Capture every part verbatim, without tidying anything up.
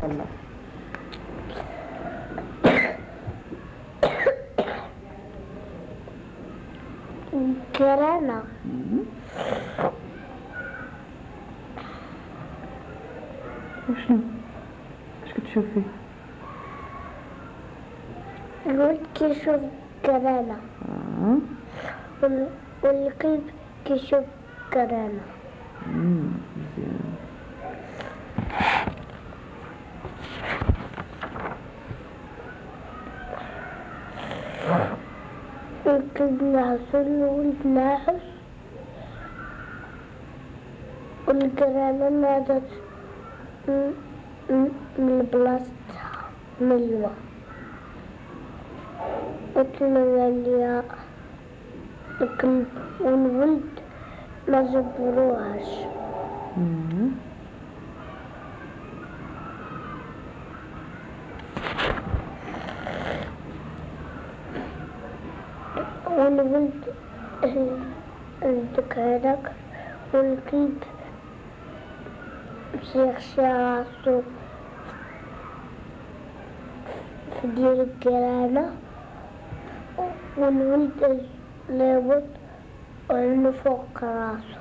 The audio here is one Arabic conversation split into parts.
الله. قرانا. وشنو؟ اش كتشوفي؟ الولد كيشوف قرانا. اه والكلب كيشوف قرانا. امم مزيان. الكلب ناعس والولد ناعس والقرانة نادت من بلاصتها من الماء. قلتلنا ليا الكلب والولد ما جبروهاش. والولد هداك هداك والكلب مشى يغشى راسو في ديال القرانة والولد لابد وعينو فوق راسو.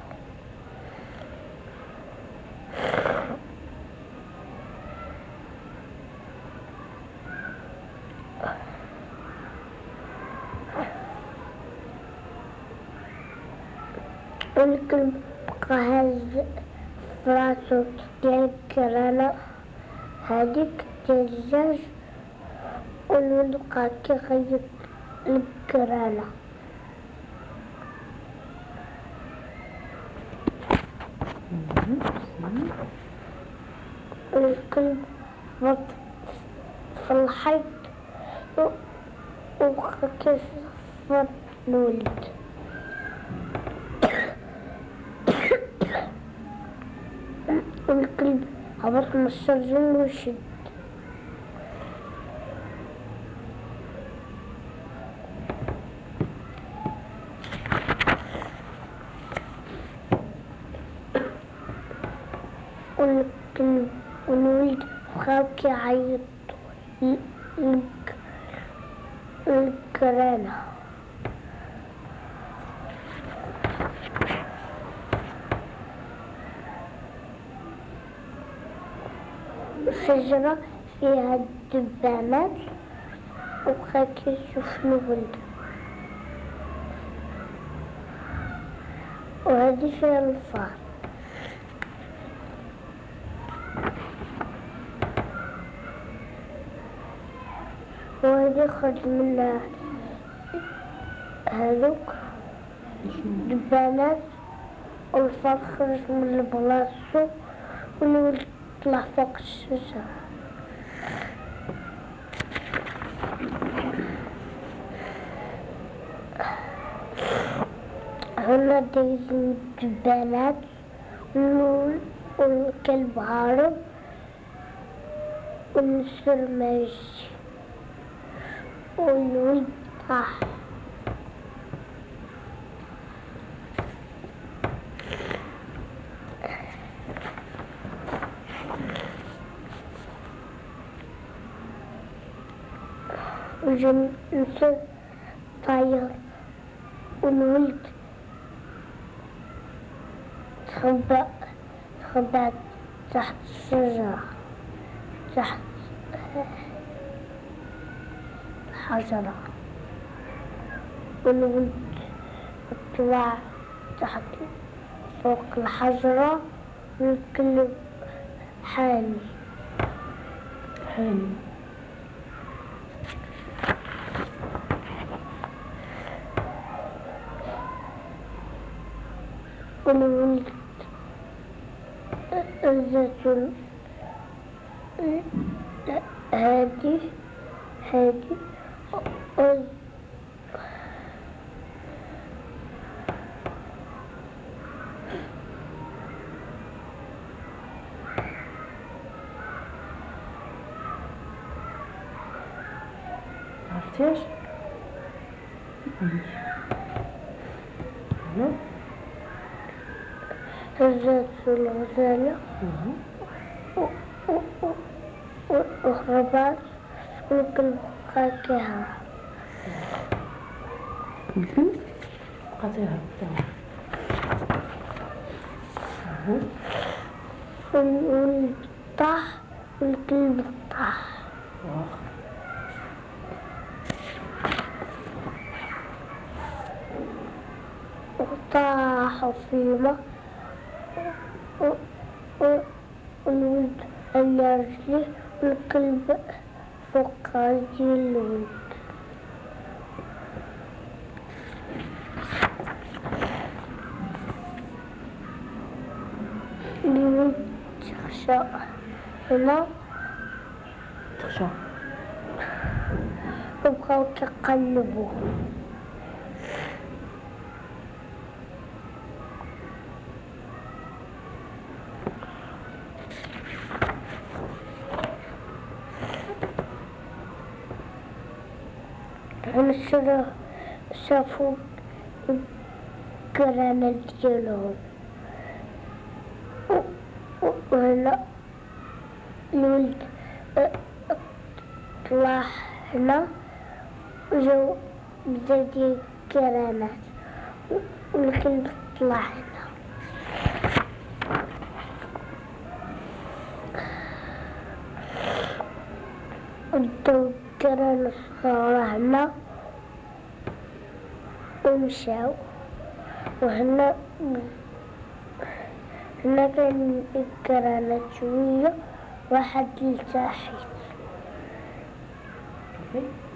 والكلب بقى هاز فراسو ديال القرانة هاديك ديال الدجاج والولد بقى كيخيط القرانة. الكلب هبط في الحيط وبقى كيصفر الولد. والكلب هبط من السرجل وشد. والكلب والولد بقاو كيعيطو للقرانة. شجرة فيها دبانات وبقى كيشوف الولد وهادي فيها الفار. وهادي خرج منها هادوك دبانات والفار خرج من بلاصتو والولد طلع فوق الشجرة. هنا دايزين الدبانات والكلب هارب والنسر ماشي والولد طاح. وجا النسر طاير والولد تخبى تخبى تحت الشجرة تحت حجرة. والولد طلع تحت فوق الحجرة والكلب حامي حامي. والولد الزيتون هادي هادي عرفتيش؟ هزت الغزالة ميكروبات والكلب فاكهة. الكلب قطيعة. تمام. والبطاح والكلب الطاح. واخ. وطاحوا فيما والولد على رجليه والكلب فوق رجل الولد. الولد تخشى هنا تخشى. وبقاو كيقلبوا. هنا شافوا القرانة ديالهم. وهنا الولد طلع هنا وجاو بزاف ديال القرانات والكلب طلع هنا. وداو القرانة الصغيرة هنا ومشاو. وهنا هنا كاين القرانات شوية واحد لتحت.